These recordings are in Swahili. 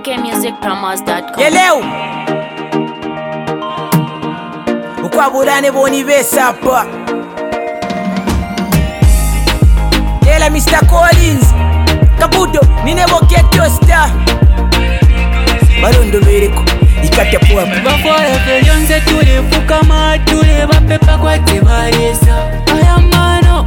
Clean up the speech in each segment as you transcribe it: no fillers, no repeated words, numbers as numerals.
nkmusicpromos.com. Yeleu ukwaburane boni besapa Yela Mr. Collins Kabudo ninebo keto star Barondo lwereko ikatya puwa Bafora felyonze tulefuka matule bapepa kwa tebaresa Ayamano,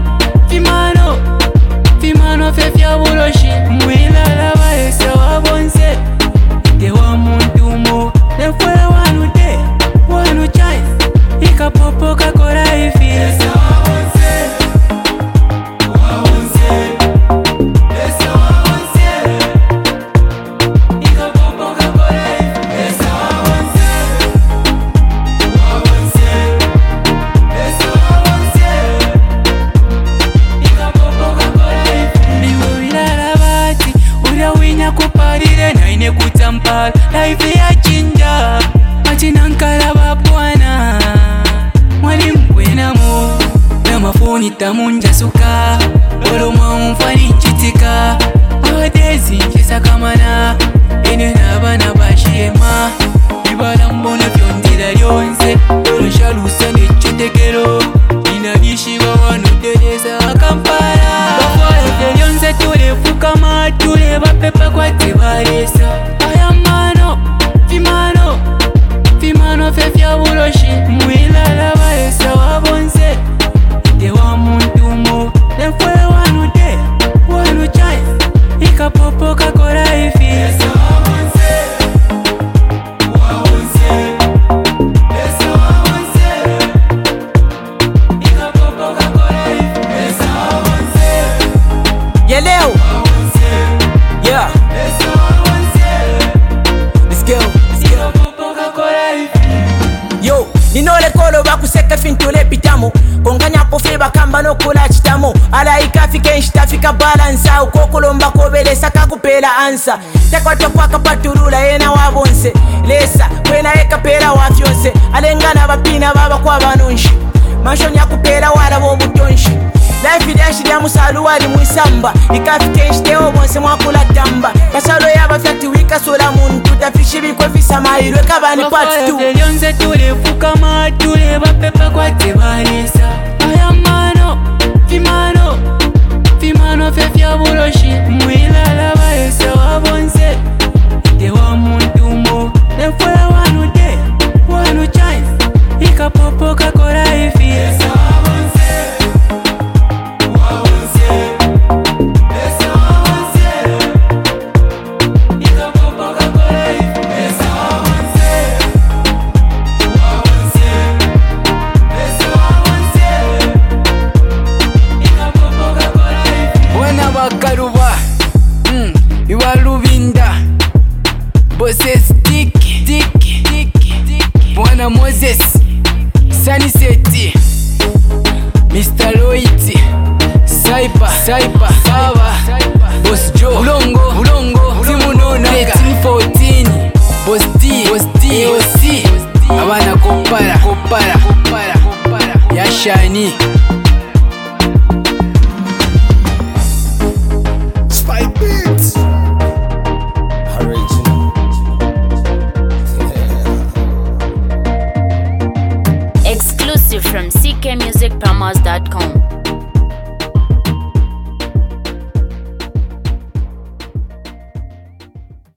fimano fefya buloshi Mwila lava esa wabonse Tewa muntumo, nefwe wanu de, wanu chai Ika popo kakora ifi Esa wabonse, Esa wabonse Ika popo kakora ifi Esa wabonse, Esa wabonse Ika popo kakora ifi Biwe wilala bati, uria winya kuparire na ine kutampala Life ya chinja, machina nkala babwana Mwali mkwena mu, na mafuni tamunja suka Oro mfani chitika, awadezi nkisa kamana Ine nabana bashema, ibala mbona fyondila lyonse Oro shalusa nechitekero, inabishiwa wanu dedeza akampala Bafora lyonse tulefuka matule bapepa kwa tebaresa Ayamano, fimano fefya buloshi Mwila lava esa wabonse Tewa muntumo, nefwe wanu de, wanu chai Ika popo kakora ifi Esa wabonse, Esa wabonse Ika popo kakora ifi Esa wabonse, Yeleu Yeah Esa wabonse Let's go Ika popo kakora ifi Yo, ninole kolo bakuseka fintule pitamo Konganya pofe bakamba no kula chitamo Ala ikafike nshitafika balansa Ukokulomba kobelesa kakupela ansa Tekwato kwa kapaturula yena wabonse Lesa, kwena eka pela wafyonse Alengana bapina baba kwa banonshi Mashonya kupela wala bobutonshi Life idashi ya musalu wali mwisamba Ikafike nshiteo bonse mwakula tamba Kasalo yaba fyati wika sola muntu Tafishi bikwe fisa mairwe kabani part 2 Lyonze tulefuka matule bapepa kwa tebaresa Ayamano, fimano fefya buloshi Mwila lava esa wabonse Tewa muntumo, nefwe wanu de, wanu chai Ika popo kakora ifi Esa wabonse, Esa wabonse Ika popo kakora ifi Esa wabonse, Esa wabonse Ika popo kakora ifi Wana bakaruba Iwalubinda Bosses Dick Bwana Moses Saniseti Mr. Loiti Saipa Saba Boss Joe Bulongo Timunona 1314 Boss D AOC Abana Kopara Yashani